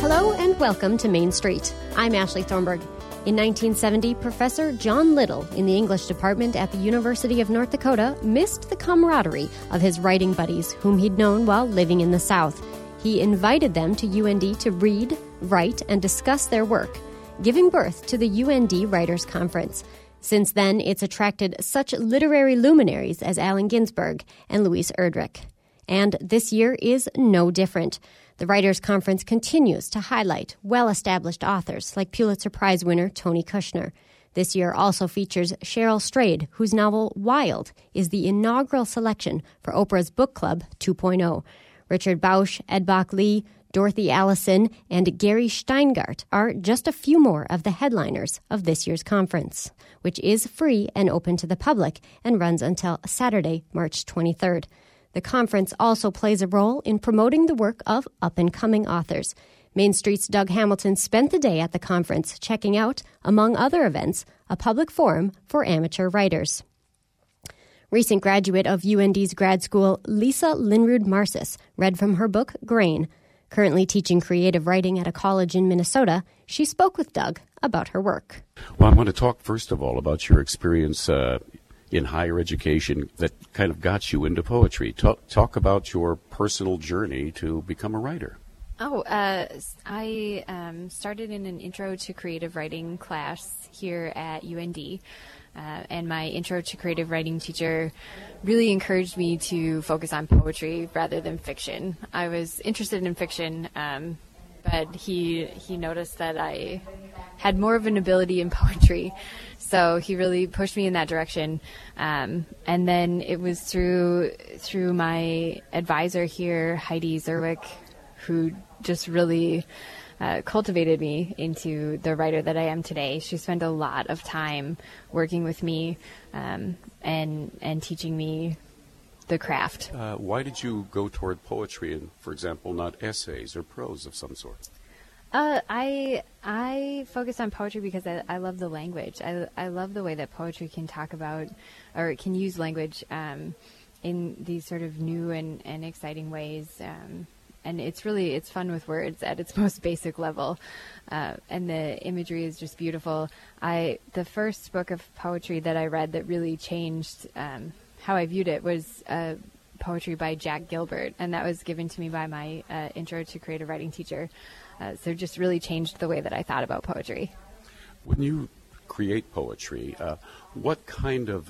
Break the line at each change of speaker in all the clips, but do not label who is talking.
Hello and welcome to Main Street. I'm Ashley Thornburg. In 1970, Professor John Little in the English department at the University of North Dakota missed the camaraderie of his writing buddies whom he'd known while living in the South. He invited them to UND to read, write, and discuss their work, giving birth to the UND Writers' Conference. Since then, it's attracted such literary luminaries as Allen Ginsberg and Louise Erdrich. And this year is no different. The Writers' Conference continues to highlight well-established authors like Pulitzer Prize winner Tony Kushner. This year also features Cheryl Strayed, whose novel Wild is the inaugural selection for Oprah's Book Club 2.0. Richard Bausch, Ed Bach-Lee, Dorothy Allison, and Gary Steingart are just a few more of the headliners of this year's conference, which is free and open to the public and runs until Saturday, March 23rd. The conference also plays a role in promoting the work of up-and-coming authors. Main Street's Doug Hamilton spent the day at the conference checking out, among other events, a public forum for amateur writers. Recent graduate of UND's grad school, Lisa Linrud Marcis, read from her book, Grain. Currently teaching creative writing at a college in Minnesota, she spoke with Doug about her work.
Well, I want to talk, first of all, about your experience in higher education that kind of got you into poetry. Talk about your personal journey to become a writer.
I started in an intro to creative writing class here at UND, and my intro to creative writing teacher really encouraged me to focus on poetry rather than fiction. I was interested in fiction, but he noticed that I had more of an ability in poetry. So he really pushed me in that direction. And then it was through my advisor here, Heidi Zerwick, who just really cultivated me into the writer that I am today. She spent a lot of time working with me and teaching me the craft.
Why did you go toward poetry and, for example, not essays or prose of some sort?
I focus on poetry because I love the language. I love the way that poetry can talk about, or it can use language in these sort of new and exciting ways. And it's fun with words at its most basic level. And the imagery is just beautiful. The first book of poetry that I read that really changed how I viewed it was poetry by Jack Gilbert, and that was given to me by my intro to creative writing teacher. So it just really changed the way that I thought about poetry.
When you create poetry, what kind of,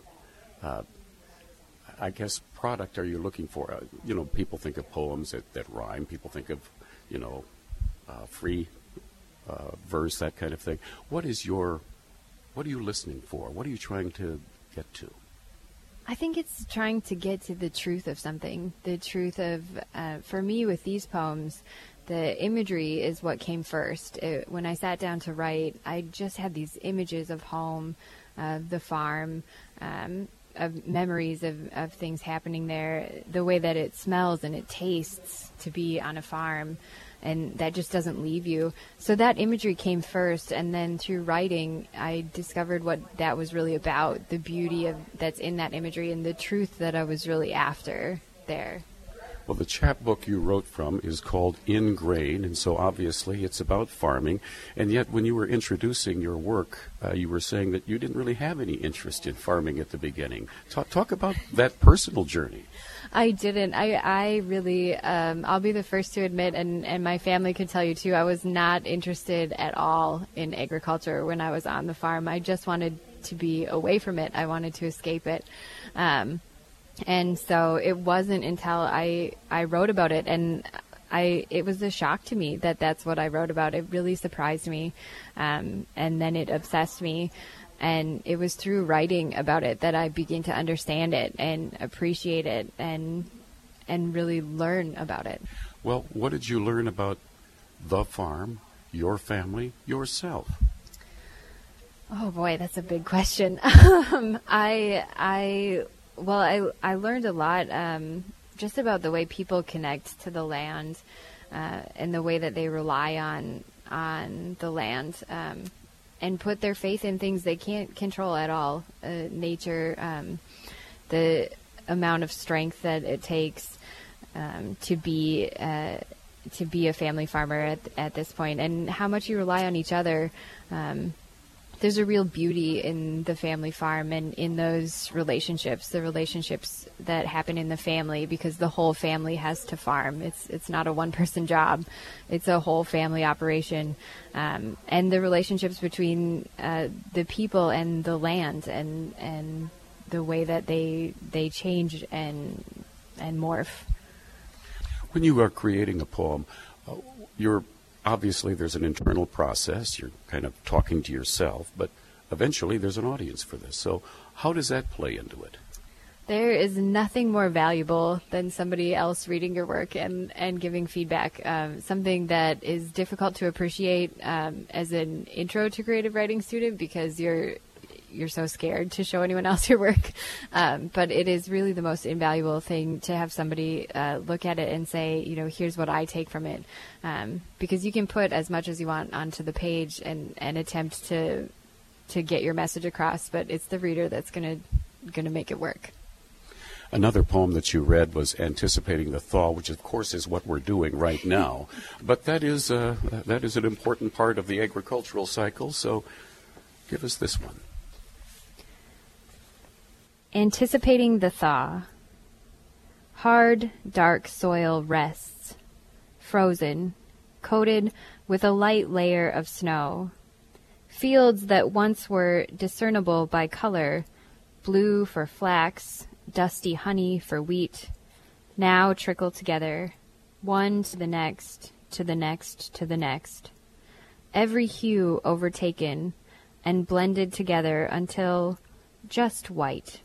product are you looking for? People think of poems that rhyme. People think of, free verse, that kind of thing. What are you listening for? What are you trying to get to?
I think it's trying to get to the truth of something. The truth of, for me with these poems, the imagery is what came first. When I sat down to write, I just had these images of home, the farm, of memories of things happening there, the way that it smells and it tastes to be on a farm, and that just doesn't leave you. So that imagery came first, and then through writing, I discovered what that was really about, the beauty that's in that imagery and the truth that I was really after there.
Well, the chapbook you wrote from is called In Grain, and so obviously it's about farming. And yet when you were introducing your work, you were saying that you didn't really have any interest in farming at the beginning. Talk about that personal journey.
I didn't. I really, I'll be the first to admit, and my family could tell you too, I was not interested at all in agriculture when I was on the farm. I just wanted to be away from it. I wanted to escape it. And so it wasn't until I wrote about it, and it was a shock to me that that's what I wrote about. It really surprised me, and then it obsessed me. And it was through writing about it that I began to understand it and appreciate it and really learn about it.
Well, what did you learn about the farm, your family, yourself?
Oh boy, that's a big question. I learned a lot just about the way people connect to the land and the way that they rely on the land and put their faith in things they can't control at all. Nature, the amount of strength that it takes to be to be a family farmer at this point, and how much you rely on each other. There's a real beauty in the family farm and in those relationships, the relationships that happen in the family, because the whole family has to farm. It's not a one-person job. It's a whole family operation. And the relationships between the people and the land and the way that they change and morph.
When you are creating a poem, obviously there's an internal process. You're kind of talking to yourself, but eventually there's an audience for this. So how does that play into it?
There is nothing more valuable than somebody else reading your work and giving feedback. Something that is difficult to appreciate as an intro to creative writing student, because you're so scared to show anyone else your work. But it is really the most invaluable thing to have somebody look at it and say, here's what I take from it. Because you can put as much as you want onto the page and attempt to get your message across, but it's the reader that's going to make it work.
Another poem that you read was Anticipating the Thaw, which of course is what we're doing right now. But that is an important part of the agricultural cycle, so give us this one.
Anticipating the thaw. Hard, dark soil rests, frozen, coated with a light layer of snow. Fields that once were discernible by color, blue for flax, dusty honey for wheat, now trickle together, one to the next, to the next, to the next. Every hue overtaken and blended together until just white.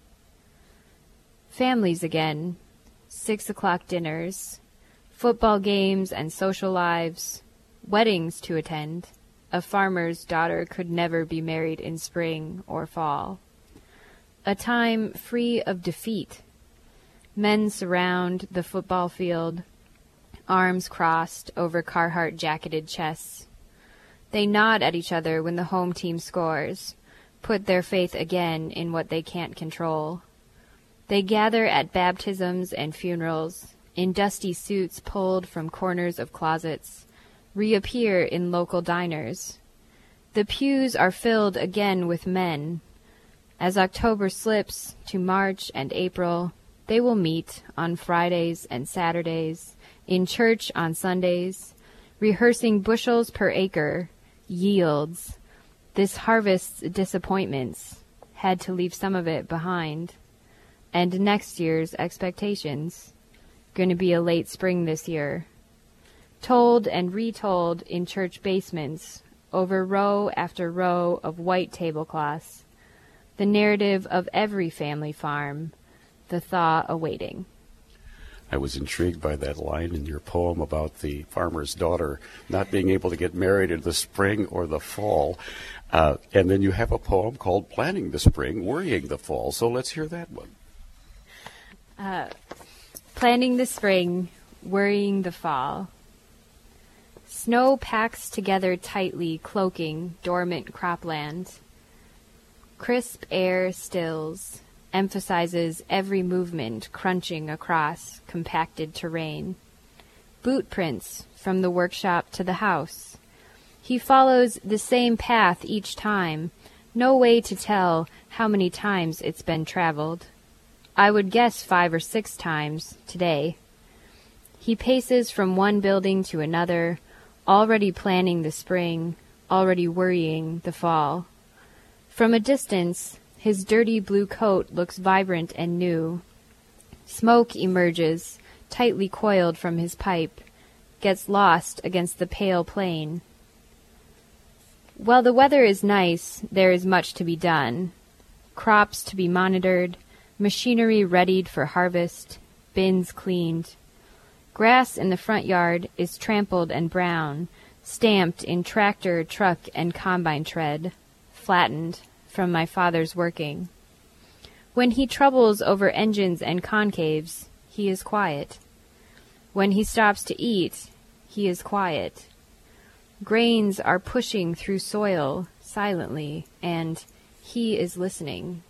Families again, 6 o'clock dinners, football games and social lives, weddings to attend. A farmer's daughter could never be married in spring or fall. A time free of defeat. Men surround the football field, arms crossed over Carhartt-jacketed chests. They nod at each other when the home team scores, put their faith again in what they can't control. They gather at baptisms and funerals, in dusty suits pulled from corners of closets, reappear in local diners. The pews are filled again with men. As October slips to March and April, they will meet on Fridays and Saturdays, in church on Sundays, rehearsing bushels per acre, yields. This harvest's disappointments had to leave some of it behind. And next year's expectations. Going to be a late spring this year. Told and retold in church basements, over row after row of white tablecloths. The narrative of every family farm, the thaw awaiting.
I was intrigued by that line in your poem about the farmer's daughter not being able to get married in the spring or the fall. And then you have a poem called Planning the Spring, Worrying the Fall. So let's hear that one.
Planning the spring, worrying the fall. Snow packs together tightly, cloaking dormant cropland. Crisp air stills, emphasizes every movement crunching across compacted terrain. Boot prints from the workshop to the house. He follows the same path each time, no way to tell how many times it's been traveled. I would guess 5 or 6 times today. He paces from one building to another, already planning the spring, already worrying the fall. From a distance, his dirty blue coat looks vibrant and new. Smoke emerges, tightly coiled from his pipe, gets lost against the pale plain. While the weather is nice, there is much to be done. Crops to be monitored, machinery readied for harvest, bins cleaned. Grass in the front yard is trampled and brown, stamped in tractor, truck, and combine tread, flattened from my father's working. When he troubles over engines and concaves, he is quiet. When he stops to eat, he is quiet. Grains are pushing through soil silently, and he is listening.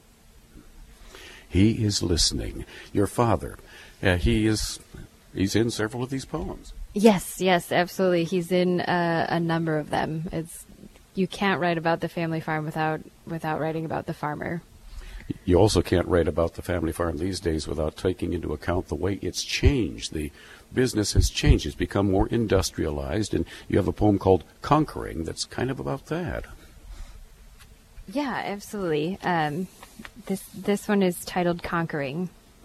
He is listening. Your father, he's in several of these poems.
Yes, absolutely. He's in a number of them. You can't write about the family farm without writing about the farmer.
You also can't write about the family farm these days without taking into account the way it's changed. The business has changed. It's become more industrialized, and you have a poem called Conquering that's kind of about that.
Yeah, absolutely. This one is titled Conquering.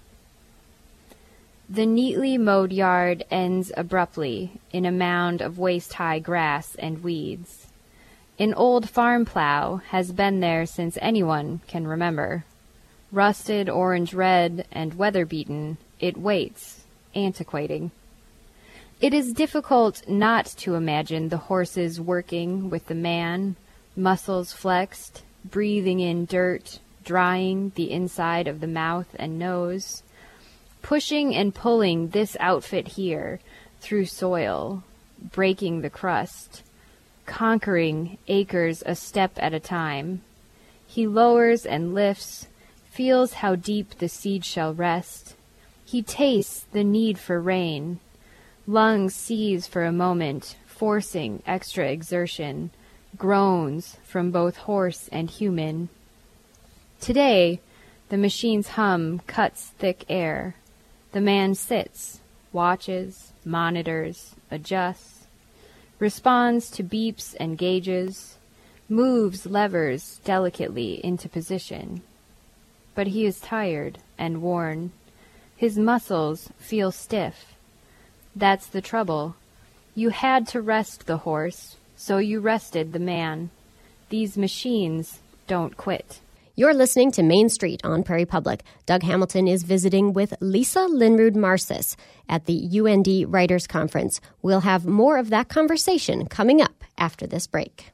The neatly mowed yard ends abruptly in a mound of waist-high grass and weeds. An old farm plow has been there since anyone can remember. Rusted orange-red and weather-beaten, it waits, antiquating. It is difficult not to imagine the horses working with the man, muscles flexed, breathing in dirt, drying the inside of the mouth and nose, pushing and pulling this outfit here through soil, breaking the crust, conquering acres a step at a time. He lowers and lifts, feels how deep the seed shall rest. He tastes the need for rain. Lungs seize for a moment, forcing extra exertion, groans from both horse and human. Today, the machine's hum cuts thick air. The man sits, watches, monitors, adjusts, responds to beeps and gauges, moves levers delicately into position. But he is tired and worn. His muscles feel stiff. That's the trouble. You had to rest the horse, so you rested the man. These machines don't quit.
You're listening to Main Street on Prairie Public. Doug Hamilton is visiting with Lisa Linrud Marcis at the UND Writers Conference. We'll have more of that conversation coming up after this break.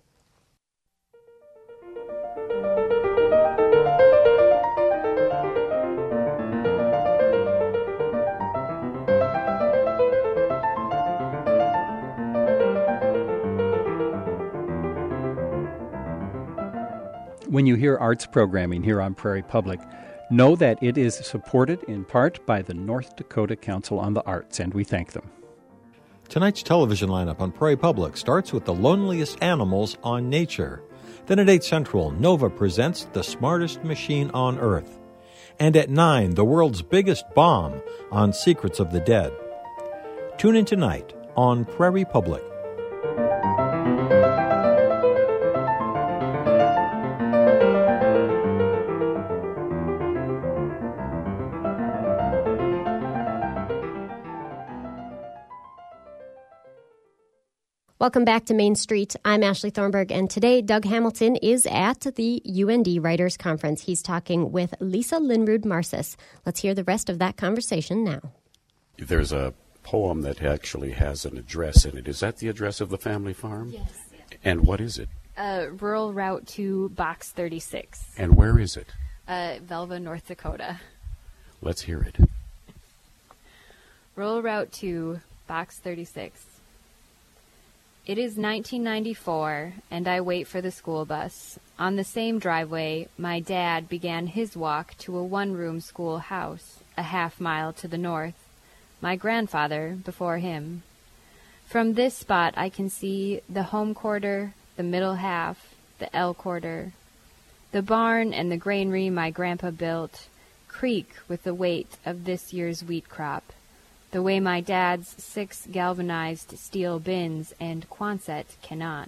When you hear arts programming here on Prairie Public, know that it is supported in part by the North Dakota Council on the Arts, and we thank them.
Tonight's television lineup on Prairie Public starts with The Loneliest Animals on Nature. Then at 8 Central, Nova presents The Smartest Machine on Earth. And at 9, the world's biggest bomb on Secrets of the Dead. Tune in tonight on Prairie Public.
Welcome back to Main Street. I'm Ashley Thornburg, and today Doug Hamilton is at the UND Writers Conference. He's talking with Lisa Linrud Marcis. Let's hear the rest of that conversation now.
There's a poem that actually has an address in it. Is that the address of the family farm?
Yes.
And what is it?
Rural Route to Box 36.
And where is it?
Velva, North Dakota.
Let's hear it.
Rural Route to Box 36. It is 1994, and I wait for the school bus. On the same driveway, my dad began his walk to a one-room schoolhouse, a half-mile to the north. My grandfather before him. From this spot I can see the home quarter, the middle half, the L quarter. The barn and the granary my grandpa built creak with the weight of this year's wheat crop. The way my dad's 6 galvanized steel bins and Quonset cannot.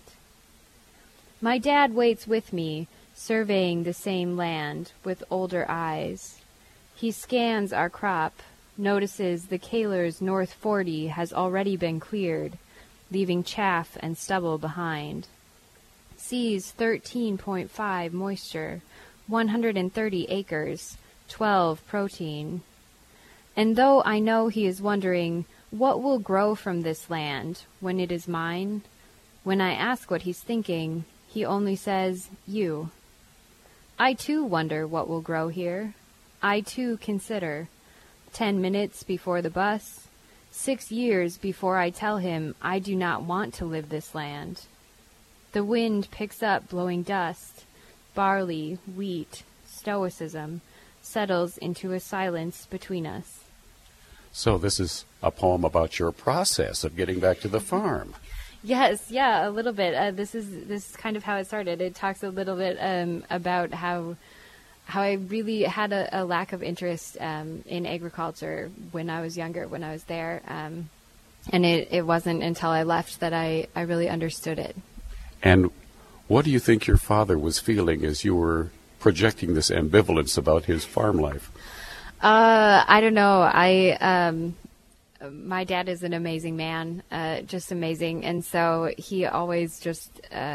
My dad waits with me, surveying the same land with older eyes. He scans our crop, notices the Kaler's North 40 has already been cleared, leaving chaff and stubble behind. Sees 13.5 moisture, 130 acres, 12 protein. And though I know he is wondering, what will grow from this land when it is mine? When I ask what he's thinking, he only says, you. I too wonder what will grow here. I too consider. 10 minutes before the bus, 6 years before I tell him I do not want to live this land. The wind picks up blowing dust. Barley, wheat, stoicism settles into a silence between us.
So this is a poem about your process of getting back to the farm.
Yes, yeah, a little bit. This is kind of how it started. It talks a little bit about how I really had a lack of interest in agriculture when I was younger, when I was there. And it wasn't until I left that I really understood it.
And what do you think your father was feeling as you were projecting this ambivalence about his farm life?
I don't know. My dad is an amazing man, just amazing. And so he always just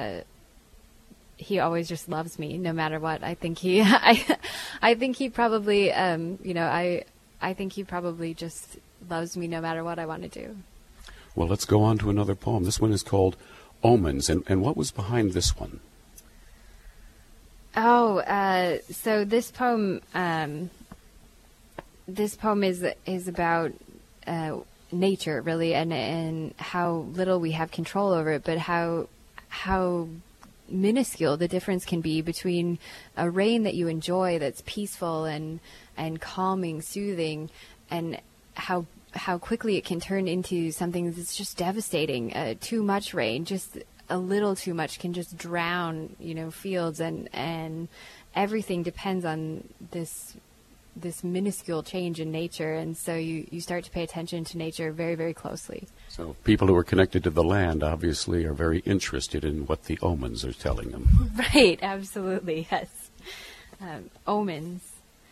loves me no matter what. I think I think he probably, I think he probably just loves me no matter what I want to do.
Well, let's go on to another poem. This one is called Omens. And what was behind this one?
So this poem is about nature, really, and how little we have control over it, but how minuscule the difference can be between a rain that you enjoy that's peaceful and calming, soothing, and how quickly it can turn into something that's just devastating. Too much rain, just a little too much, can just drown, fields, and everything depends on this minuscule change in nature. And so you start to pay attention to nature very, very closely.
So people who are connected to the land obviously are very interested in what the omens are telling them.
Right, absolutely, yes. Omens.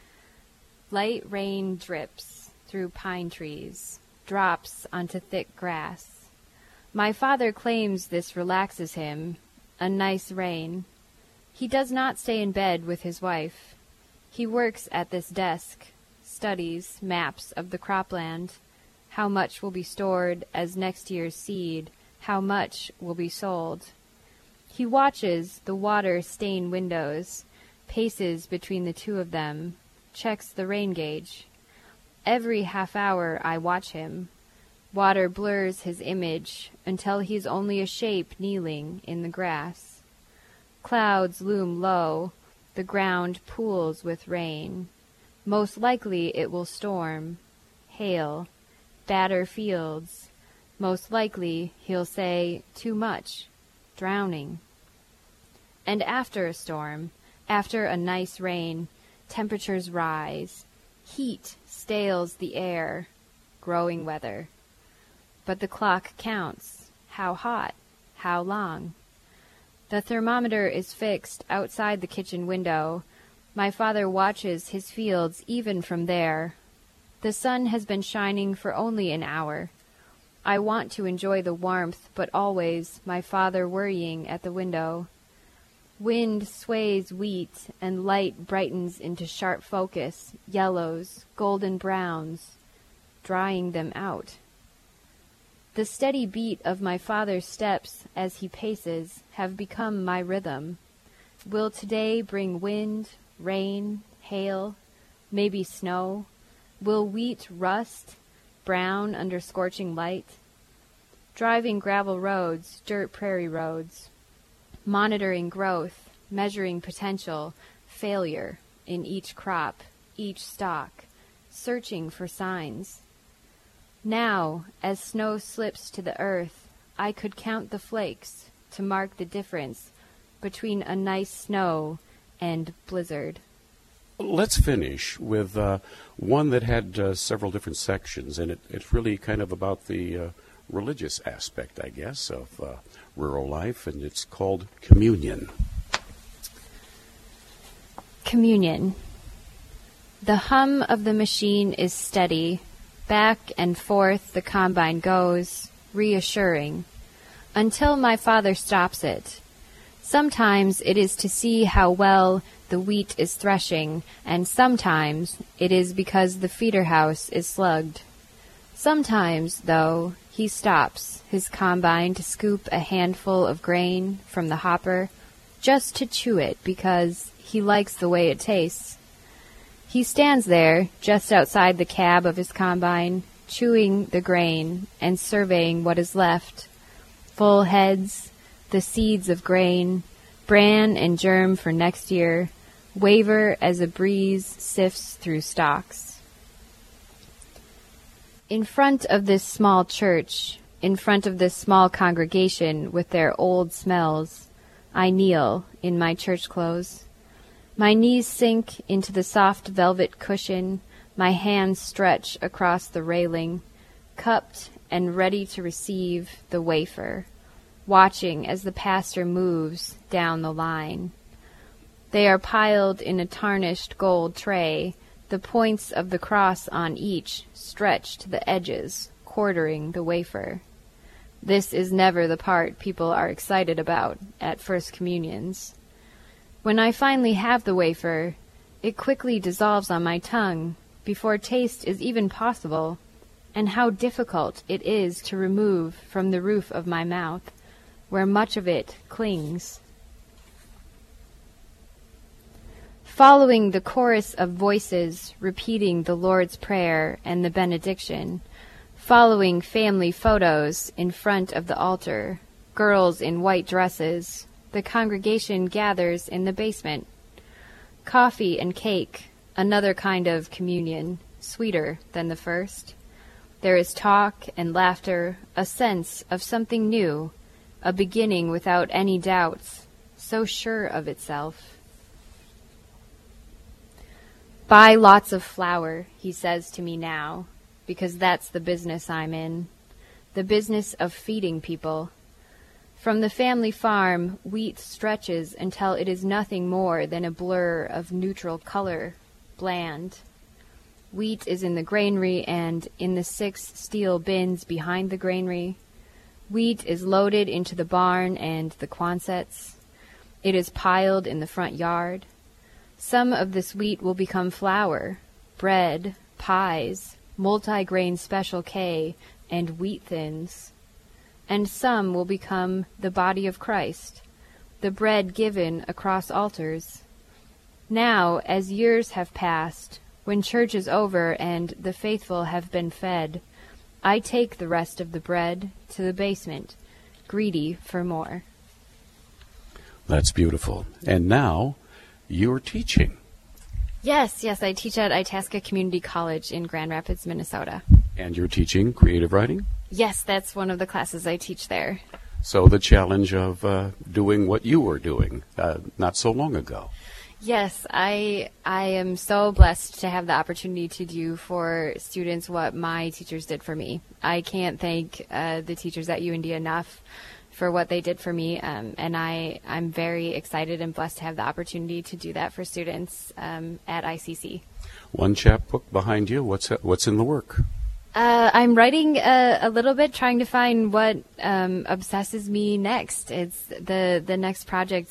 Light rain drips through pine trees, drops onto thick grass. My father claims this relaxes him, a nice rain. He does not stay in bed with his wife. He works at this desk, studies maps of the cropland, how much will be stored as next year's seed, how much will be sold. He watches the water stain windows, paces between the two of them, checks the rain gauge. Every half hour I watch him. Water blurs his image until he's only a shape kneeling in the grass. Clouds loom low. The ground pools with rain. Most likely it will storm, hail, batter fields. Most likely he'll say, too much, drowning. And after a storm, after a nice rain, temperatures rise. Heat stales the air, growing weather. But the clock counts. How hot? How long? The thermometer is fixed outside the kitchen window. My father watches his fields even from there. The sun has been shining for only an hour. I want to enjoy the warmth, but always my father worrying at the window. Wind sways wheat, and light brightens into sharp focus, yellows, golden browns, drying them out. The steady beat of my father's steps as he paces have become my rhythm. Will today bring wind, rain, hail, maybe snow? Will wheat rust, brown under scorching light? Driving gravel roads, dirt prairie roads, monitoring growth, measuring potential, failure in each crop, each stalk, searching for signs. Now, as snow slips to the earth, I could count the flakes to mark the difference between a nice snow and blizzard.
Let's finish with one that had several different sections, and it's really kind of about the religious aspect, I guess, of rural life, and it's called Communion.
Communion. The hum of the machine is steady. Back and forth the combine goes, reassuring, until my father stops it. Sometimes it is to see how well the wheat is threshing, and sometimes it is because the feeder house is slugged. Sometimes, though, he stops his combine to scoop a handful of grain from the hopper, just to chew it because he likes the way it tastes. He stands there, just outside the cab of his combine, chewing the grain and surveying what is left. Full heads, the seeds of grain, bran and germ for next year, waver as a breeze sifts through stalks. In front of this small church, in front of this small congregation with their old smells, I kneel in my church clothes. My knees sink into the soft velvet cushion, my hands stretch across the railing, cupped and ready to receive the wafer, watching as the pastor moves down the line. They are piled in a tarnished gold tray, the points of the cross on each stretched to the edges, quartering the wafer. This is never the part people are excited about at First Communions. When I finally have the wafer, it quickly dissolves on my tongue before taste is even possible, and how difficult it is to remove from the roof of my mouth, where much of it clings. Following the chorus of voices repeating the Lord's Prayer and the benediction, following family photos in front of the altar, girls in white dresses, the congregation gathers in the basement. Coffee and cake, another kind of communion, sweeter than the first. There is talk and laughter, a sense of something new, a beginning without any doubts, so sure of itself. Buy lots of flour, he says to me now, because that's the business I'm in, the business of feeding people. From the family farm, wheat stretches until it is nothing more than a blur of neutral color, bland. Wheat is in the granary and in the 6 steel bins behind the granary. Wheat is loaded into the barn and the Quonsets. It is piled in the front yard. Some of this wheat will become flour, bread, pies, multi-grain Special K, and wheat thins. And some will become the body of Christ, the bread given across altars. Now, as years have passed, when church is over and the faithful have been fed, I take the rest of the bread to the basement, greedy for more.
That's beautiful. And now, you're teaching.
Yes, I teach at Itasca Community College in Grand Rapids, Minnesota.
And you're teaching creative writing?
Yes, that's one of the classes I teach there.
So the challenge of doing what you were doing not so long ago.
Yes, I am so blessed to have the opportunity to do for students what my teachers did for me. I can't thank the teachers at UND enough for what they did for me, and I'm very excited and blessed to have the opportunity to do that for students at ICC.
One chapbook behind you. What's in the work?
I'm writing a little bit, trying to find what obsesses me next. It's the next project,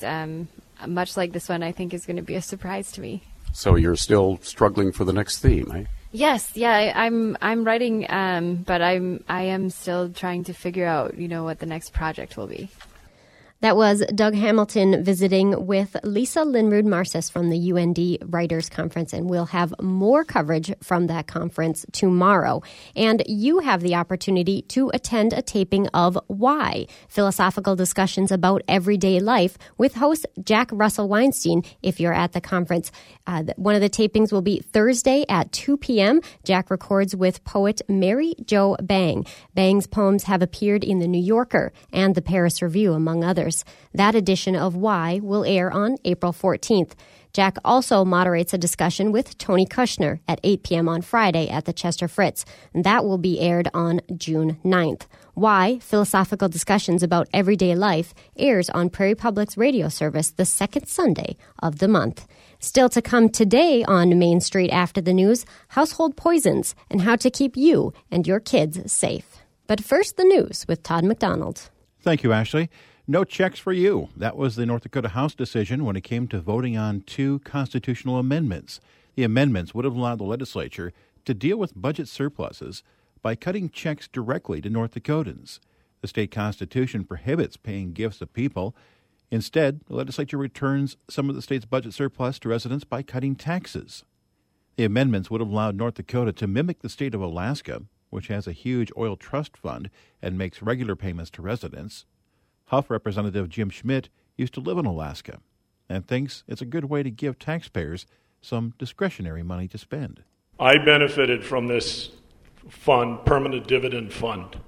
much like this one, I think is going to be a surprise to me.
So you're still struggling for the next theme, eh?
Yes, yeah, I'm writing, but I am still trying to figure out, what the next project will be.
That was Doug Hamilton visiting with Lisa Linrud Marcis from the UND Writers Conference, and we'll have more coverage from that conference tomorrow. And you have the opportunity to attend a taping of Why? Philosophical discussions about everyday life with host Jack Russell Weinstein if you're at the conference. One of the tapings will be Thursday at 2 p.m. Jack records with poet Mary Jo Bang. Bang's poems have appeared in The New Yorker and the Paris Review, among others. That edition of Why will air on April 14th. Jack also moderates a discussion with Tony Kushner at 8 p.m. on Friday at the Chester Fritz. And that will be aired on June 9th. Why? Philosophical discussions about everyday life airs on Prairie Public's radio service the second Sunday of the month. Still to come today on Main Street after the news, household poisons and how to keep you and your kids safe. But first, the news with Todd McDonald.
Thank you, Ashley. No checks for you. That was the North Dakota House decision when it came to voting on 2 constitutional amendments. The amendments would have allowed the legislature to deal with budget surpluses by cutting checks directly to North Dakotans. The state constitution prohibits paying gifts to people. Instead, the legislature returns some of the state's budget surplus to residents by cutting taxes. The amendments would have allowed North Dakota to mimic the state of Alaska, which has a huge oil trust fund and makes regular payments to residents. Huff Representative Jim Schmidt used to live in Alaska and thinks it's a good way to give taxpayers some discretionary money to spend.
I benefited from this fund, permanent dividend fund.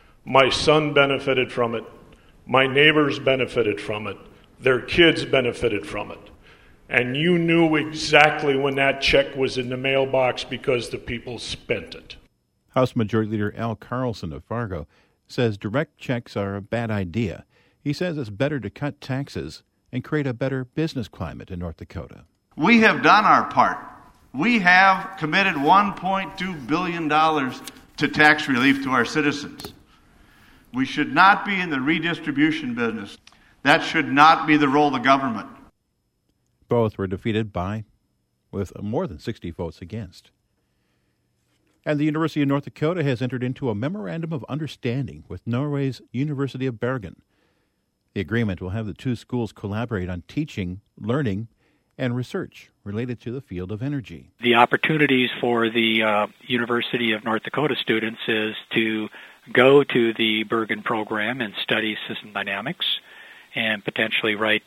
My son benefited from it. My neighbors benefited from it. Their kids benefited from it. And you knew exactly when that check was in the mailbox because the people spent it.
House Majority Leader Al Carlson of Fargo says direct checks are a bad idea. He says it's better to cut taxes and create a better business climate in North Dakota.
We have done our part. We have committed $1.2 billion to tax relief to our citizens. We should not be in the redistribution business. That should not be the role of the government.
Both were defeated with more than 60 votes against. And the University of North Dakota has entered into a memorandum of understanding with Norway's University of Bergen. The agreement will have the two schools collaborate on teaching, learning, and research related to the field of energy.
The opportunities for the University of North Dakota students is to go to the Bergen program and study system dynamics and potentially write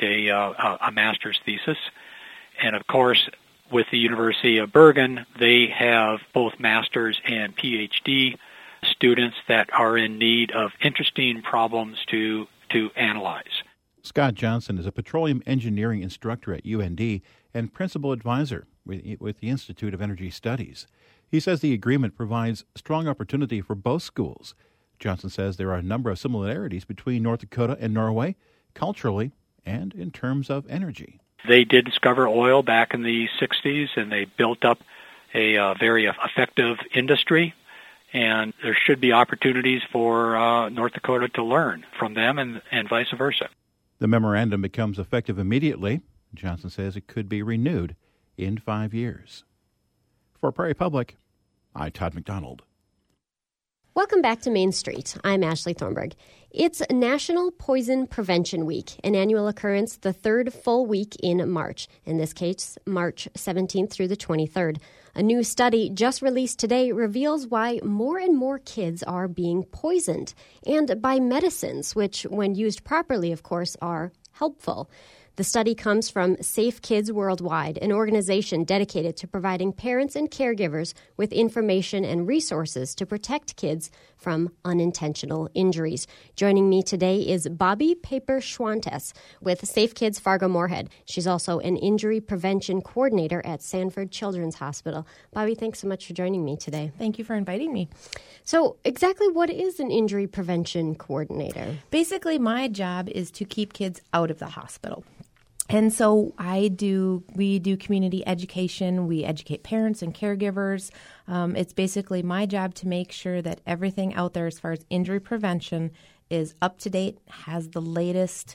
a master's thesis. And of course, with the University of Bergen, they have both master's and PhD students that are in need of interesting problems to analyze.
Scott Johnson is a petroleum engineering instructor at UND and principal advisor with the Institute of Energy Studies. He says the agreement provides strong opportunity for both schools. Johnson says there are a number of similarities between North Dakota and Norway, culturally and in terms of energy.
They did discover oil back in the 60s, and they built up a very effective industry. And there should be opportunities for North Dakota to learn from them and vice versa.
The memorandum becomes effective immediately. Johnson says it could be renewed in 5 years. For Prairie Public, I'm Todd McDonald.
Welcome back to Main Street. I'm Ashley Thornburg. It's National Poison Prevention Week, an annual occurrence the third full week in March. In this case, March 17th through the 23rd. A new study just released today reveals why more and more kids are being poisoned, and by medicines, which, when used properly, of course, are helpful. The study comes from Safe Kids Worldwide, an organization dedicated to providing parents and caregivers with information and resources to protect kids from unintentional injuries. Joining me today is Bobby Paper-Schwantes with Safe Kids Fargo-Moorhead. She's also an injury prevention coordinator at Sanford Children's Hospital. Bobby, thanks so much for joining me today.
Thank you for inviting me.
So exactly what is an injury prevention coordinator?
Basically, my job is to keep kids out of the hospital. And so we do community education. We educate parents and caregivers. It's basically my job to make sure that everything out there as far as injury prevention is up to date, has the latest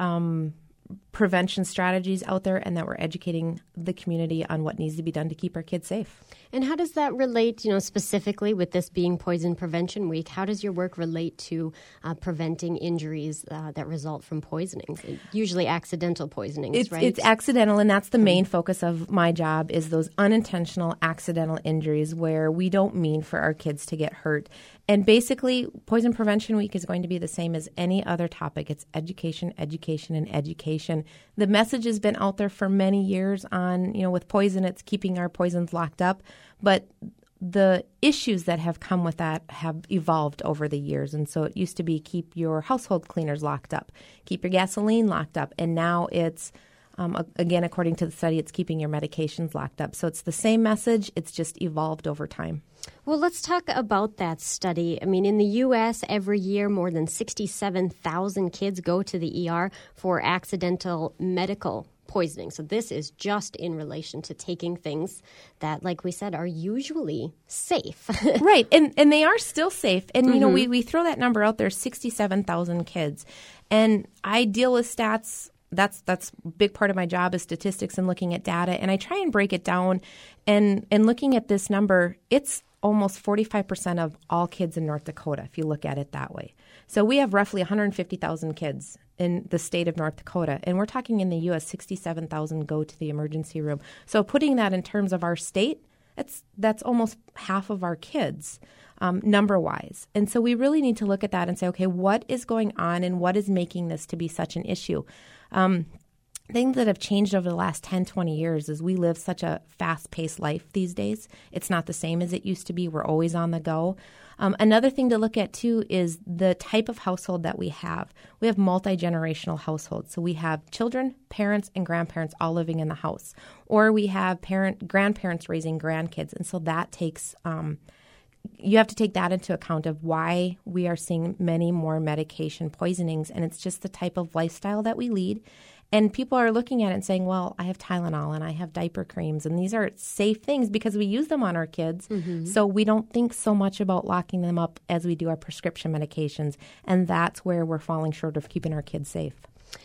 prevention strategies out there, and that we're educating the community on what needs to be done to keep our kids safe.
And how does that relate, specifically with this being Poison Prevention Week? How does your work relate to preventing injuries that result from poisonings? Usually accidental poisonings, right?
It's accidental, and that's the main focus of my job is those unintentional accidental injuries where we don't mean for our kids to get hurt. And basically, Poison Prevention Week is going to be the same as any other topic. It's education, education, and education. The message has been out there for many years on, with poison, it's keeping our poisons locked up. But the issues that have come with that have evolved over the years. And so it used to be keep your household cleaners locked up, keep your gasoline locked up. And now it's, again, according to the study, it's keeping your medications locked up. So it's the same message. It's just evolved over time.
Well, let's talk about that study. I mean, in the U.S., every year, more than 67,000 kids go to the ER for accidental medical poisoning. So this is just in relation to taking things that, like we said, are usually safe.
Right. And they are still safe. And, we throw that number out there, 67,000 kids. And I deal with stats. That's a big part of my job is statistics and looking at data. And I try and break it down. And looking at this number, it's almost 45% of all kids in North Dakota, if you look at it that way. So we have roughly 150,000 kids in the state of North Dakota. And we're talking in the U.S., 67,000 go to the emergency room. So putting that in terms of our state, that's almost half of our kids, number-wise. And so we really need to look at that and say, okay, what is going on and what is making this to be such an issue? things that have changed over the last 10, 20 years is we live such a fast-paced life these days. It's not the same as it used to be. We're always on the go. Another thing to look at, too, is the type of household that we have. We have multi-generational households. So we have children, parents, and grandparents all living in the house. Or we have grandparents raising grandkids. And so that takes you have to take that into account of why we are seeing many more medication poisonings. And it's just the type of lifestyle that we lead. And people are looking at it and saying, well, I have Tylenol and I have diaper creams, and these are safe things because we use them on our kids. Mm-hmm. So we don't think so much about locking them up as we do our prescription medications. And that's where we're falling short of keeping our kids safe.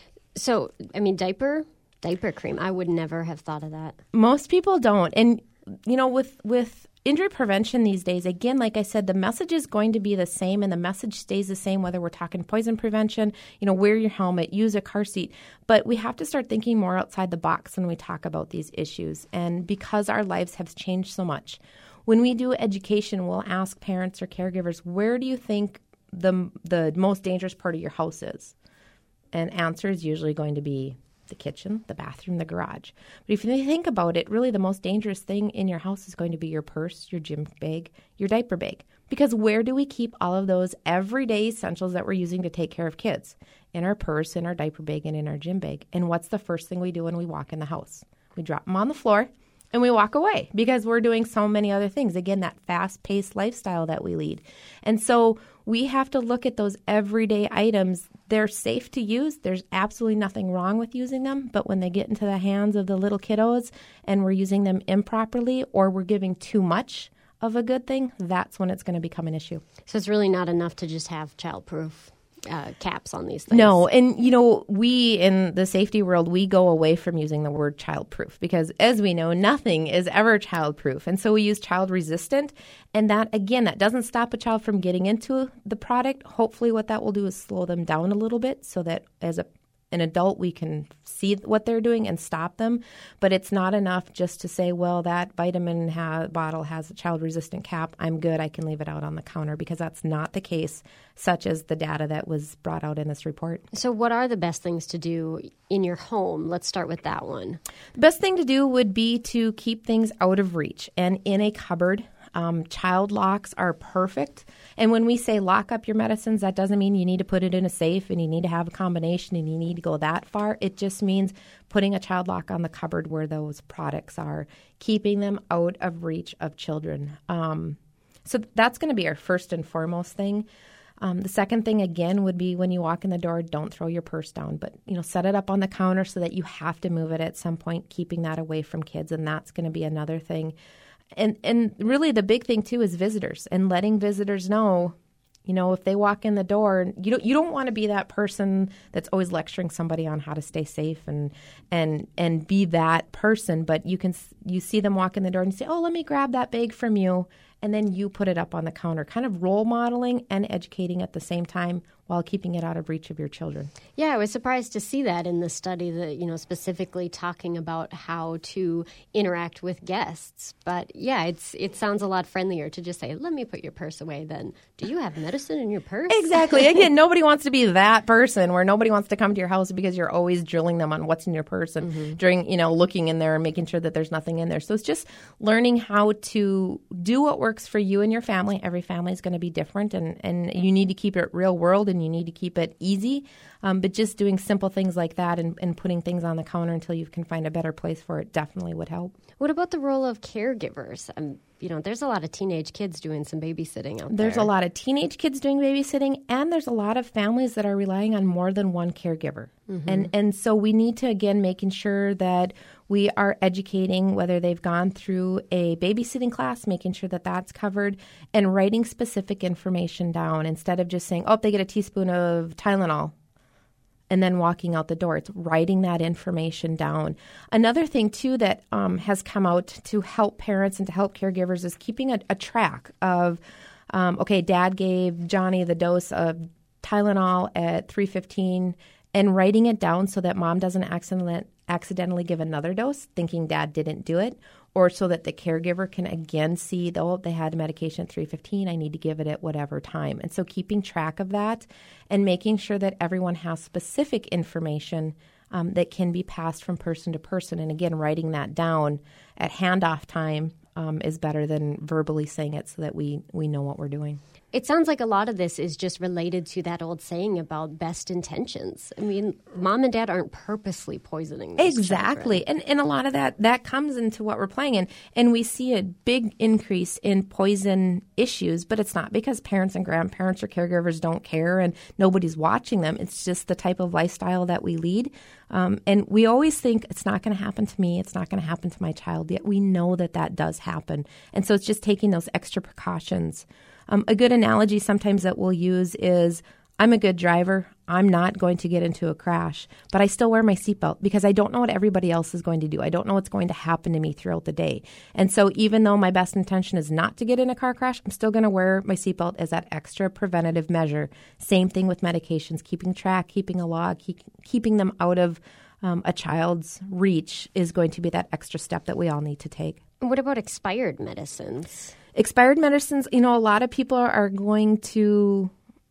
So, I mean, diaper cream, I would never have thought of that.
Most people don't. And, you know, with injury prevention these days, again, like I said, the message is going to be the same, and the message stays the same whether we're talking poison prevention, you know, wear your helmet, use a car seat. But we have to start thinking more outside the box when we talk about these issues. And because our lives have changed so much, when we do education, we'll ask parents or caregivers, where do you think the most dangerous part of your house is? And answer is usually going to be the kitchen, the bathroom, the garage. But if you think about it, really the most dangerous thing in your house is going to be your purse, your gym bag, your diaper bag. Because where do we keep all of those everyday essentials that we're using to take care of kids? In our purse, in our diaper bag, and in our gym bag. And what's the first thing we do when we walk in the house? We drop them on the floor and we walk away because we're doing so many other things. Again, that fast-paced lifestyle that we lead. And so we have to look at those everyday items. They're safe to use. There's absolutely nothing wrong with using them. But when they get into the hands of the little kiddos and we're using them improperly or we're giving too much of a good thing, that's when it's going to become an issue.
So it's really not enough to just have child-proof caps on these things.
No, and you know, we in the safety world, we go away from using the word childproof because as we know, nothing is ever childproof. And so we use child resistant. And that, again, that doesn't stop a child from getting into the product. Hopefully what that will do is slow them down a little bit so that as an adult, we can see what they're doing and stop them. But it's not enough just to say, well, that vitamin bottle has a child-resistant cap. I'm good. I can leave it out on the counter, because that's not the case, such as the data that was brought out in this report.
So what are the best things to do in your home? Let's start with that one.
The best thing to do would be to keep things out of reach and in a cupboard. Child locks are perfect. And when we say lock up your medicines, that doesn't mean you need to put it in a safe and you need to have a combination and you need to go that far. It just means putting a child lock on the cupboard where those products are, keeping them out of reach of children. So that's going to be our first and foremost thing. The second thing, again, would be when you walk in the door, don't throw your purse down, but, you know, set it up on the counter so that you have to move it at some point, keeping that away from kids. And that's going to be another thing. And really the big thing, too, is visitors and letting visitors know, you know, if they walk in the door, you don't want to be that person that's always lecturing somebody on how to stay safe and be that person. But you see them walk in the door and you say, oh, let me grab that bag from you. And then you put it up on the counter, kind of role modeling and educating at the same time while keeping it out of reach of your children.
Yeah, I was surprised to see that in the study, that, you know, specifically talking about how to interact with guests. But yeah, it sounds a lot friendlier to just say, let me put your purse away then. Do you have medicine in your purse?
Exactly. Again, nobody wants to be that person where nobody wants to come to your house because you're always drilling them on what's in your purse and during, you know, looking in there and making sure that there's nothing in there. So it's just learning how to do what works for you and your family. Every family is going to be different, and you need to keep it real world and you need to keep it easy. But just doing simple things like that and putting things on the counter until you can find a better place for it definitely would help.
What about the role of caregivers? You know, there's a lot of teenage kids doing some babysitting out there.
There's a lot of teenage kids doing babysitting, and there's a lot of families that are relying on more than one caregiver. And so we need to, again, making sure that we are educating, whether they've gone through a babysitting class, making sure that that's covered, and writing specific information down instead of just saying, oh, they get a teaspoon of Tylenol and then walking out the door. It's writing that information down. Another thing, too, that has come out to help parents and to help caregivers is keeping a track of, okay, Dad gave Johnny the dose of Tylenol at 3:15, and writing it down so that Mom doesn't accidentally give another dose thinking Dad didn't do it, or so that the caregiver can again see, though they had medication at 3:15, I need to give it at whatever time. And so keeping track of that and making sure that everyone has specific information that can be passed from person to person. And again, writing that down at handoff time is better than verbally saying it so that we know what we're doing.
It sounds like a lot of this is just related to that old saying about best intentions. I mean, mom and dad aren't purposely poisoning those
Exactly.
children.
And a lot of that comes into what we're playing in. And we see a big increase in poison issues, but it's not because parents and grandparents or caregivers don't care and nobody's watching them. It's just the type of lifestyle that we lead. And we always think it's not going to happen to me. It's not going to happen to my child. Yet we know that does happen. And so it's just taking those extra precautions. A good analogy sometimes that we'll use is, I'm a good driver. I'm not going to get into a crash, but I still wear my seatbelt because I don't know what everybody else is going to do. I don't know what's going to happen to me throughout the day. And so even though my best intention is not to get in a car crash, I'm still going to wear my seatbelt as that extra preventative measure. Same thing with medications, keeping track, keeping a log, keeping them out of a child's reach is going to be that extra step that we all need to take.
What about expired medicines?
Expired medicines, a lot of people are going to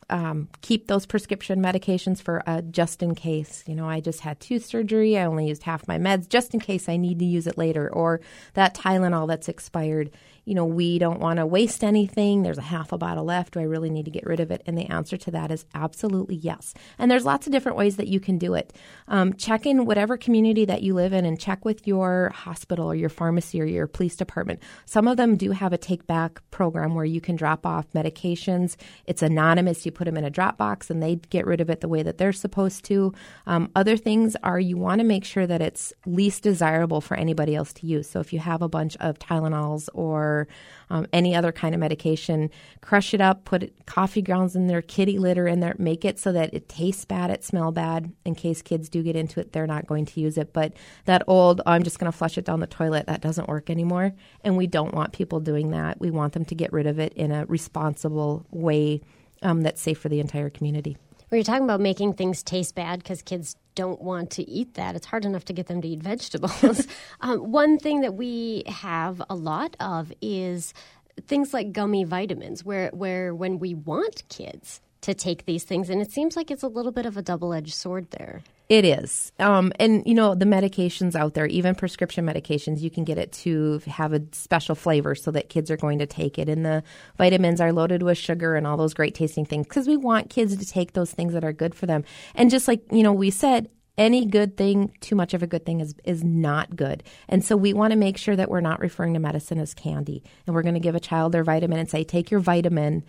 keep those prescription medications for just in case. I just had tooth surgery. I only used half my meds just in case I need to use it later. Or that Tylenol that's expired. We don't want to waste anything. There's a half a bottle left. Do I really need to get rid of it? And the answer to that is absolutely yes. And there's lots of different ways that you can do it. Check in whatever community that you live in and check with your hospital or your pharmacy or your police department. Some of them do have a take-back program where you can drop off medications. It's anonymous. You put them in a drop box and they get rid of it the way that they're supposed to. Other things are you want to make sure that it's least desirable for anybody else to use. So if you have a bunch of Tylenols or any other kind of medication, crush it up, put coffee grounds in there, kitty litter in there, make it so that it tastes bad, it smells bad. In case kids do get into it, they're not going to use it. But that old, I'm just going to flush it down the toilet, that doesn't work anymore. And we don't want people doing that. We want them to get rid of it in a responsible way that's safe for the entire community.
When you're talking about making things taste bad because kids don't want to eat that, it's hard enough to get them to eat vegetables. One thing that we have a lot of is things like gummy vitamins, where when we want kids to take these things, and it seems like it's a little bit of a double-edged sword there.
It is. And, the medications out there, even prescription medications, you can get it to have a special flavor so that kids are going to take it. And the vitamins are loaded with sugar and all those great tasting things because we want kids to take those things that are good for them. And just like, we said, any good thing, too much of a good thing is not good. And so we want to make sure that we're not referring to medicine as candy. And we're going to give a child their vitamin and say, take your vitamin,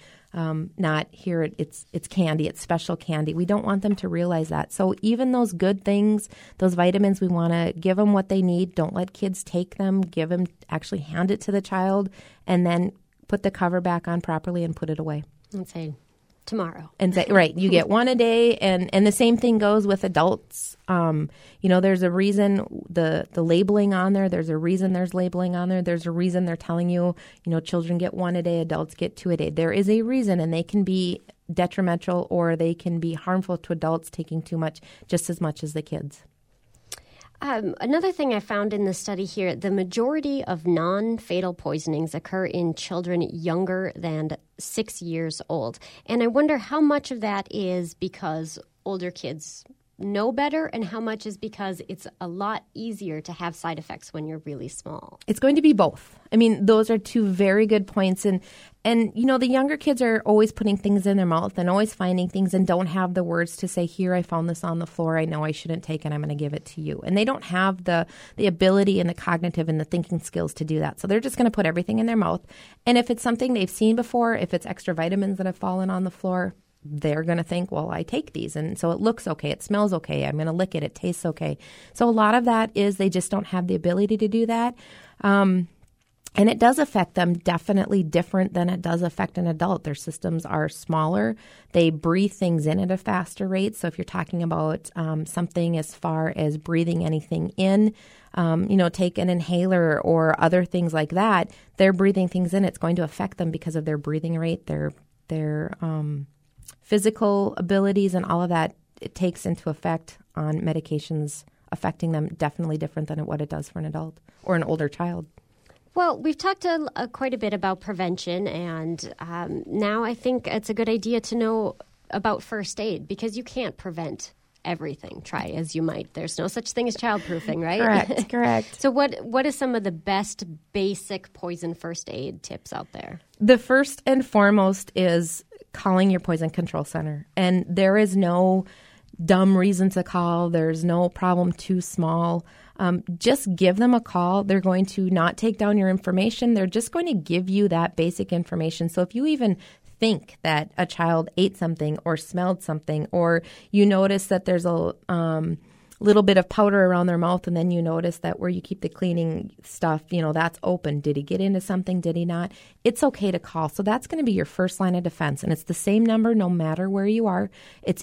not here, it's candy, it's special candy. We don't want them to realize that. So even those good things, those vitamins, we want to give them what they need. Don't let kids take them. Actually hand it to the child and then put the cover back on properly and put it away.
And say, tomorrow.
And say, right, you get one a day, and the same thing goes with adults. There's a reason the labeling on there. There's a reason there's labeling on there. There's a reason they're telling you, children get one a day, adults get two a day. There is a reason, and they can be detrimental or they can be harmful to adults taking too much, just as much as the kids.
Another thing I found in the study here, the majority of non-fatal poisonings occur in children younger than 6 years old. And I wonder how much of that is because older kids know better and how much is because it's a lot easier to have side effects when you're really small.
It's going to be both. I mean, those are two very good points. And the younger kids are always putting things in their mouth and always finding things and don't have the words to say, here, I found this on the floor. I know I shouldn't take it. I'm going to give it to you. And they don't have the ability and the cognitive and the thinking skills to do that. So they're just going to put everything in their mouth. And if it's something they've seen before, if it's extra vitamins that have fallen on the floor, they're going to think, well, I take these. And so it looks okay. It smells okay. I'm going to lick it. It tastes okay. So a lot of that is they just don't have the ability to do that. And it does affect them definitely different than it does affect an adult. Their systems are smaller. They breathe things in at a faster rate. So if you're talking about something as far as breathing anything in, take an inhaler or other things like that, they're breathing things in. It's going to affect them because of their breathing rate, their physical abilities and all of that. It takes into effect on medications affecting them definitely different than what it does for an adult or an older child.
Well, we've talked quite a bit about prevention, and now I think it's a good idea to know about first aid because you can't prevent everything, try as you might. There's no such thing as childproofing, right?
Correct.
So what is some of the best basic poison first aid tips out there?
The first and foremost is calling your poison control center. And there is no dumb reason to call. There's no problem too small. Just give them a call. They're going to not take down your information. They're just going to give you that basic information. So if you even think that a child ate something or smelled something, or you notice that there's a little bit of powder around their mouth, and then you notice that where you keep the cleaning stuff, that's open. Did he get into something? Did he not? It's okay to call. So that's going to be your first line of defense. And it's the same number no matter where you are. It's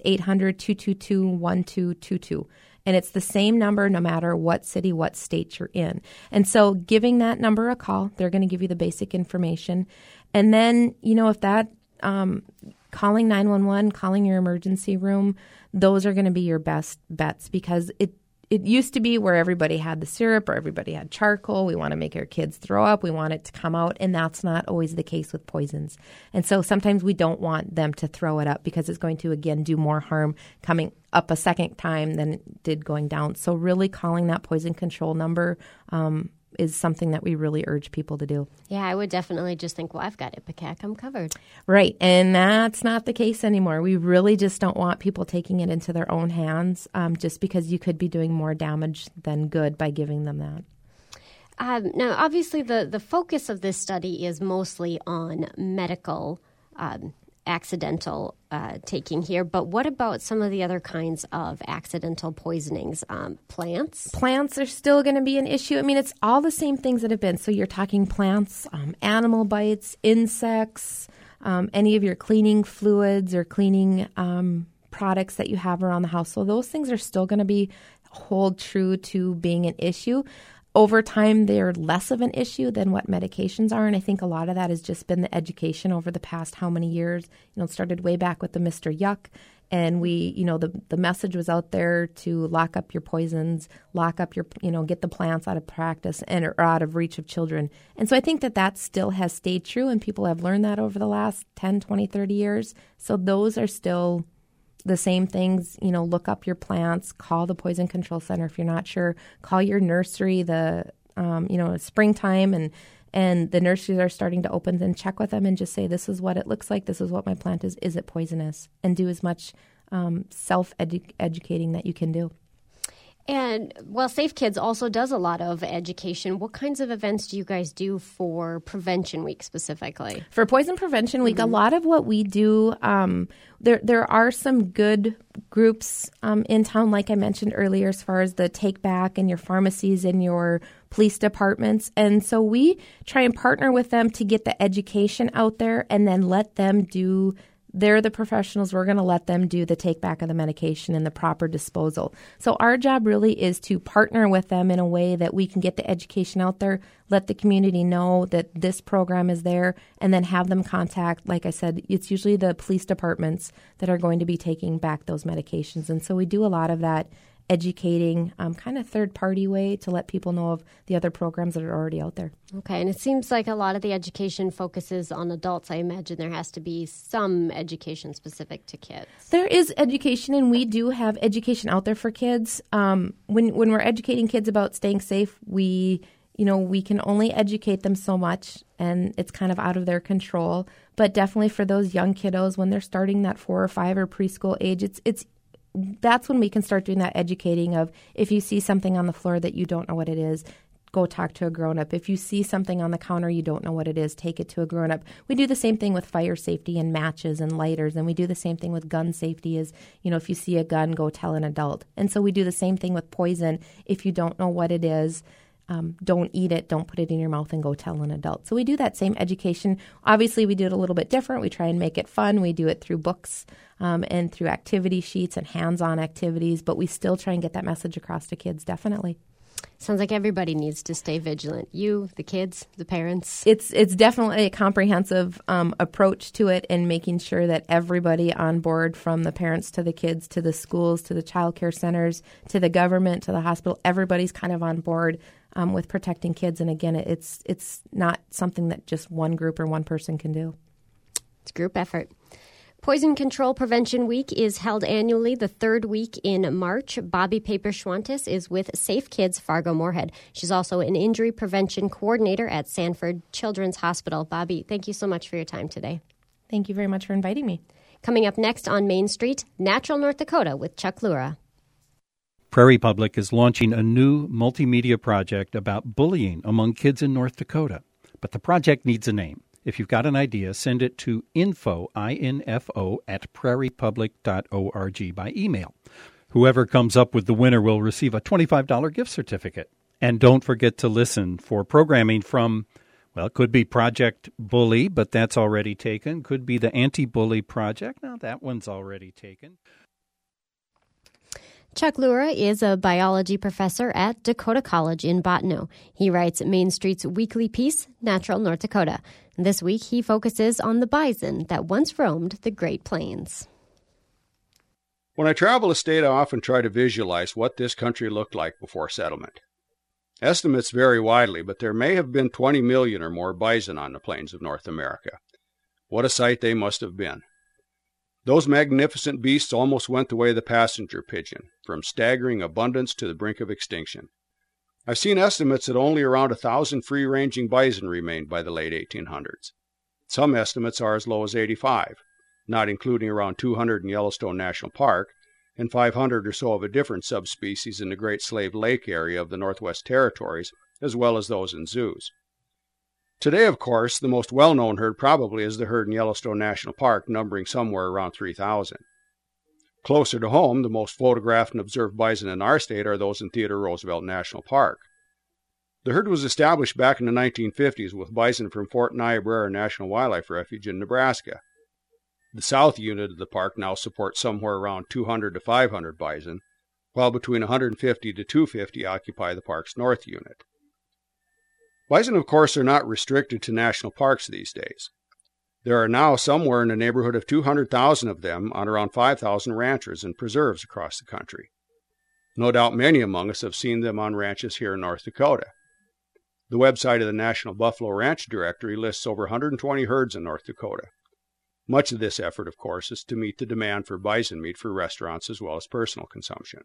800-222-1222. And it's the same number no matter what city, what state you're in. And so giving that number a call, they're going to give you the basic information. And then, if that calling 911, calling your emergency room, those are going to be your best bets, because it used to be where everybody had the syrup or everybody had charcoal. We want to make our kids throw up. We want it to come out, and that's not always the case with poisons. And so sometimes we don't want them to throw it up, because it's going to, again, do more harm coming up a second time than it did going down. So really calling that poison control number is something that we really urge people to do.
Yeah, I would definitely just think, well, I've got Ipecac, I'm covered.
Right, and that's not the case anymore. We really just don't want people taking it into their own hands, just because you could be doing more damage than good by giving them that.
Now, obviously, the focus of this study is mostly on medical accidental taking here, but what about some of the other kinds of accidental poisonings? Plants?
Plants are still going to be an issue. I mean, it's all the same things that have been. So you're talking plants, animal bites, insects, any of your cleaning fluids or cleaning products that you have around the house. So those things are still going to hold true to being an issue. Over time, they're less of an issue than what medications are, and I think a lot of that has just been the education over the past how many years. It started way back with the Mr. Yuck, and the message was out there to lock up your poisons, lock up your, get the plants out of practice and or out of reach of children. And so I think that still has stayed true, and people have learned that over the last 10, 20, 30 years. So those are still the same things. Look up your plants, call the poison control center if you're not sure, call your nursery, springtime and the nurseries are starting to open, then check with them and just say, this is what it looks like, this is what my plant is it poisonous? And do as much self-educating that you can do.
And, Safe Kids also does a lot of education. What kinds of events do you guys do for Prevention Week specifically?
For Poison Prevention Week, a lot of what we do, there are some good groups in town, like I mentioned earlier, as far as the Take Back and your pharmacies and your police departments. And so we try and partner with them to get the education out there and then let them do. They're the professionals. We're going to let them do the take back of the medication and the proper disposal. So our job really is to partner with them in a way that we can get the education out there, let the community know that this program is there, and then have them contact, like I said, it's usually the police departments that are going to be taking back those medications. And so we do a lot of that educating, kind of third-party way to let people know of the other programs that are already out there.
Okay, and it seems like a lot of the education focuses on adults. I imagine there has to be some education specific to kids.
There is education, and we do have education out there for kids. When we're educating kids about staying safe, we can only educate them so much, and it's kind of out of their control. But definitely for those young kiddos, when they're starting that 4 or 5 or preschool age, that's when we can start doing that educating of, if you see something on the floor that you don't know what it is, go talk to a grown-up. If you see something on the counter you don't know what it is, take it to a grown-up. We do the same thing with fire safety and matches and lighters, and we do the same thing with gun safety is, if you see a gun, go tell an adult. And so we do the same thing with poison. If you don't know what it is, don't eat it, don't put it in your mouth, and go tell an adult. So we do that same education. Obviously, we do it a little bit different. We try and make it fun. We do it through books and through activity sheets and hands-on activities, but we still try and get that message across to kids, definitely.
Sounds like everybody needs to stay vigilant. You, the kids, the parents.
It's definitely a comprehensive approach to it, and making sure that everybody on board, from the parents to the kids to the schools to the child care centers to the government to the hospital, everybody's kind of on board with protecting kids. And again, it's not something that just one group or one person can do.
It's a group effort. Poison Control Prevention Week is held annually the third week in March. Bobby Paper-Schwantes is with Safe Kids Fargo-Moorhead. She's also an injury prevention coordinator at Sanford Children's Hospital. Bobby, thank you so much for your time today.
Thank you very much for inviting me.
Coming up next on Main Street, Natural North Dakota with Chuck Lura.
Prairie Public is launching a new multimedia project about bullying among kids in North Dakota. But the project needs a name. If you've got an idea, send it to info, I-N-F-O, at prairiepublic.org by email. Whoever comes up with the winner will receive a $25 gift certificate. And don't forget to listen for programming from, well, it could be Project Bully, but that's already taken. Could be the Anti-Bully Project. Now, that one's already taken.
Chuck Lura is a biology professor at Dakota College in Bottineau. He writes Main Street's weekly piece, Natural North Dakota. This week, he focuses on the bison that once roamed the Great Plains.
When I travel the state, I often try to visualize what this country looked like before settlement. Estimates vary widely, but there may have been 20 million or more bison on the plains of North America. What a sight they must have been. Those magnificent beasts almost went the way of the passenger pigeon, from staggering abundance to the brink of extinction. I've seen estimates that only around 1,000 free-ranging bison remained by the late 1800s. Some estimates are as low as 85, not including around 200 in Yellowstone National Park, and 500 or so of a different subspecies in the Great Slave Lake area of the Northwest Territories, as well as those in zoos. Today, of course, the most well-known herd probably is the herd in Yellowstone National Park, numbering somewhere around 3,000. Closer to home, the most photographed and observed bison in our state are those in Theodore Roosevelt National Park. The herd was established back in the 1950s with bison from Fort Niobrara National Wildlife Refuge in Nebraska. The south unit of the park now supports somewhere around 200 to 500 bison, while between 150 to 250 occupy the park's north unit. Bison, of course, are not restricted to national parks these days. There are now somewhere in the neighborhood of 200,000 of them on around 5,000 ranches and preserves across the country. No doubt many among us have seen them on ranches here in North Dakota. The website of the National Buffalo Ranch Directory lists over 120 herds in North Dakota. Much of this effort, of course, is to meet the demand for bison meat for restaurants as well as personal consumption.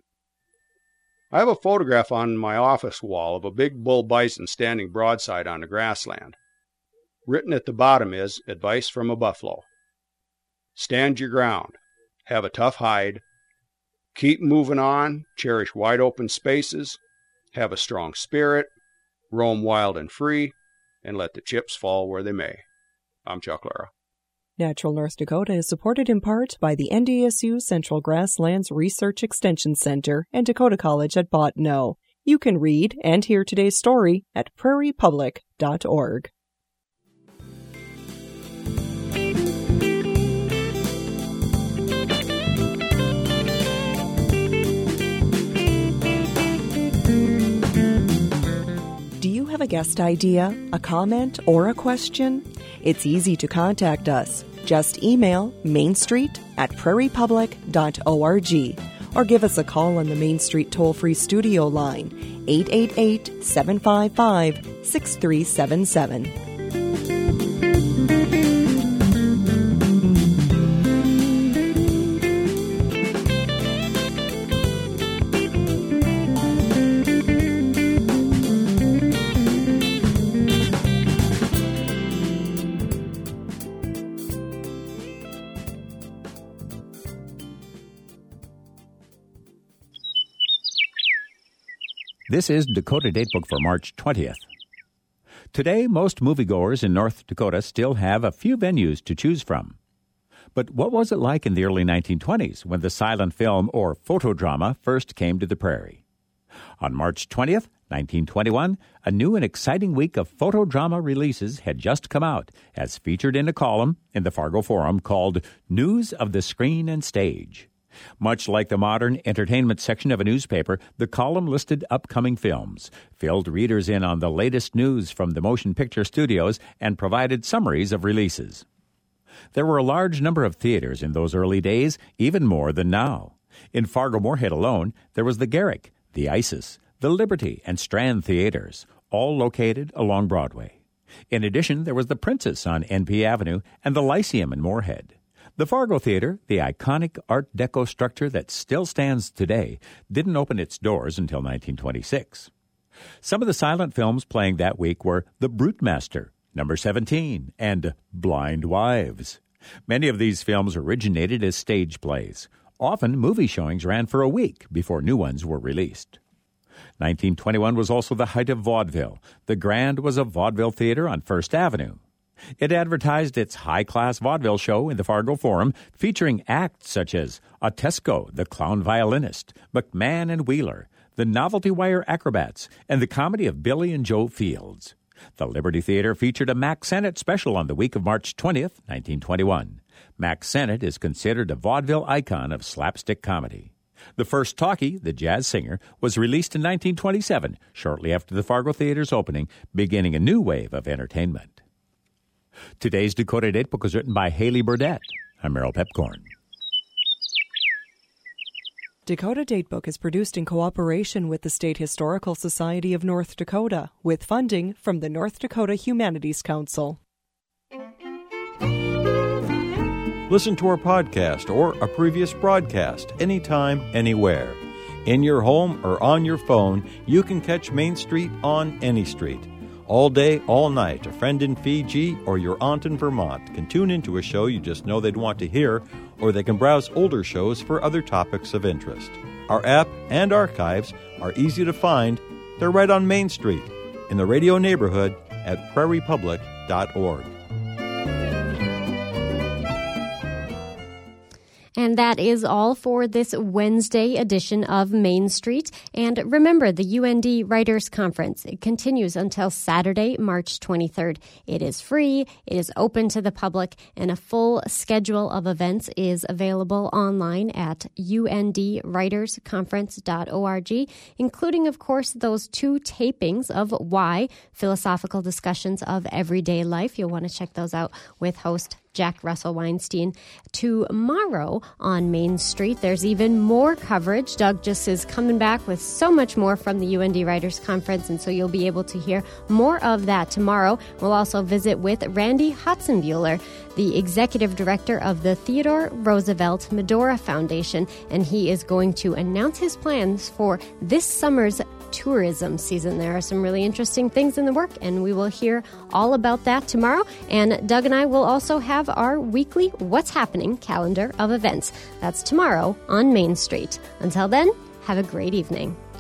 I have a photograph on my office wall of a big bull bison standing broadside on the grassland. Written at the bottom is advice from a buffalo. Stand your ground. Have a tough hide. Keep moving on. Cherish wide open spaces. Have a strong spirit. Roam wild and free. And let the chips fall where they may. I'm Chuck Lura.
Natural North Dakota is supported in part by the NDSU Central Grasslands Research Extension Center and Dakota College at Bottineau. You can read and hear today's story at prairiepublic.org. Do you have a guest idea, a comment, or a question? It's easy to contact us. Just email mainstreet@prairiepublic.org or give us a call on the Main Street toll-free studio line, 888-755-6377.
This is Dakota Datebook for March 20th. Today, most moviegoers in North Dakota still have a few venues to choose from. But what was it like in the early 1920s when the silent film or photodrama first came to the prairie? On March 20th, 1921, a new and exciting week of photodrama releases had just come out, as featured in a column in the Fargo Forum called News of the Screen and Stage. Much like the modern entertainment section of a newspaper, the column listed upcoming films, filled readers in on the latest news from the motion picture studios, and provided summaries of releases. There were a large number of theaters in those early days, even more than now. In Fargo-Moorhead alone, there was the Garrick, the Isis, the Liberty, and Strand theaters, all located along Broadway. In addition, there was the Princess on NP Avenue and the Lyceum in Moorhead. The Fargo Theater, the iconic Art Deco structure that still stands today, didn't open its doors until 1926. Some of the silent films playing that week were The Brutemaster, Number 17, and Blind Wives. Many of these films originated as stage plays. Often, movie showings ran for a week before new ones were released. 1921 was also the height of vaudeville. The Grand was a vaudeville theater on First Avenue. It advertised its high-class vaudeville show in the Fargo Forum, featuring acts such as Otesco, the clown violinist, McMahon and Wheeler, the Novelty Wire Acrobats, and the comedy of Billy and Joe Fields. The Liberty Theater featured a Mack Sennett special on the week of March 20th, 1921. Mack Sennett is considered a vaudeville icon of slapstick comedy. The first talkie, The Jazz Singer, was released in 1927, shortly after the Fargo Theater's opening, beginning a new wave of entertainment. Today's Dakota Datebook was written by Haley Burdett. I'm Merrill Pepcorn.
Dakota Datebook is produced in cooperation with the State Historical Society of North Dakota, with funding from the North Dakota Humanities Council.
Listen to our podcast or a previous broadcast anytime, anywhere. In your home or on your phone, you can catch Main Street on any street. All day, all night, a friend in Fiji or your aunt in Vermont can tune into a show you just know they'd want to hear, or they can browse older shows for other topics of interest. Our app and archives are easy to find. They're right on Main Street, in the radio neighborhood at prairiepublic.org.
And that is all for this Wednesday edition of Main Street. And remember, the UND Writers Conference, it continues until Saturday, March 23rd. It is free, it is open to the public, and a full schedule of events is available online at undwritersconference.org, including, of course, those 2 tapings of Why, Philosophical Discussions of Everyday Life. You'll want to check those out with host Jack Russell Weinstein. Tomorrow on Main Street, there's even more coverage. Doug just is coming back with so much more from the UND Writers Conference, and so you'll be able to hear more of that tomorrow. We'll also visit with Randy Hotzenbuehler, the executive director of the Theodore Roosevelt Medora Foundation, and he is going to announce his plans for this summer's tourism season. There are some really interesting things in the work, and we will hear all about that tomorrow. And Doug and I will also have our weekly What's Happening calendar of events. That's tomorrow on Main Street. Until then, have a great evening.